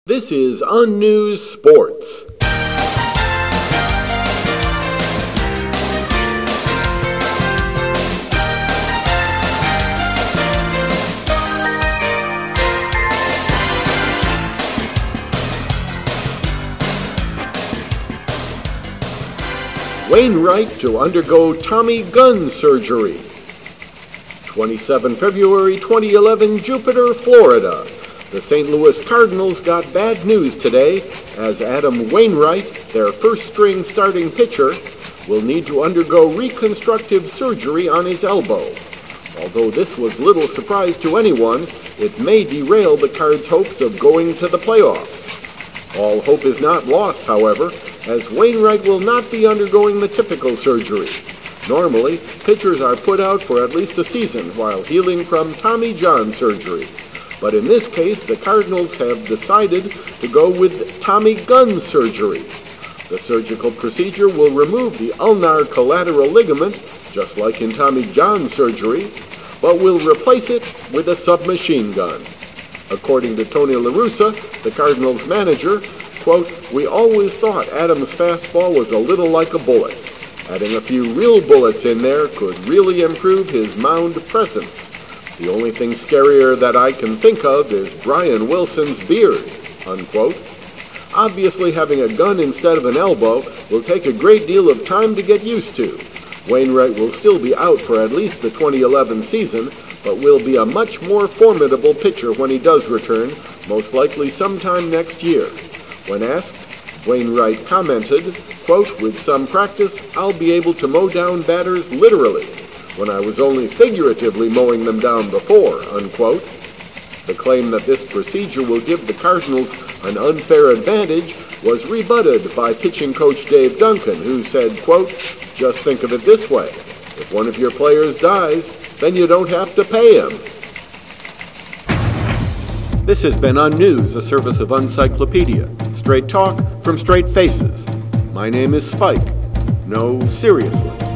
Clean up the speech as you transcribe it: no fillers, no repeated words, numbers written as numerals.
This is Unnews Sports. Wainwright to undergo Tommy gun surgery. 27 February 2011, Jupiter, Florida. The St. Louis Cardinals got bad news today as Adam Wainwright, their first-string starting pitcher, will need to undergo reconstructive surgery on his elbow. Although this was little surprise to anyone, it may derail the Cards' hopes of going to the playoffs. All hope is not lost, however, as Wainwright will not be undergoing the typical surgery. Normally, pitchers are put out for at least a season while healing from Tommy John surgery. But in this case, the Cardinals have decided to go with Tommy gun surgery. The surgical procedure will remove the ulnar collateral ligament, just like in Tommy John surgery, but will replace it with a submachine gun. According to Tony La Russa, the Cardinals manager, quote, "We always thought Adam's fastball was a little like a bullet. Adding a few real bullets in there could really improve his mound presence. The only thing scarier that I can think of is Brian Wilson's beard," unquote. Obviously, having a gun instead of an elbow will take a great deal of time to get used to. Wainwright will still be out for at least the 2011 season, but will be a much more formidable pitcher when he does return, most likely sometime next year. When asked, Wainwright commented, quote, "With some practice, I'll be able to mow down batters literally, when I was only figuratively mowing them down before," unquote. The claim that this procedure will give the Cardinals an unfair advantage was rebutted by pitching coach Dave Duncan, who said, quote, "Just think of it this way. If one of your players dies, then you don't have to pay him." This has been Unnews, a service of Uncyclopedia. Straight talk from straight faces. My name is Spike. No, seriously.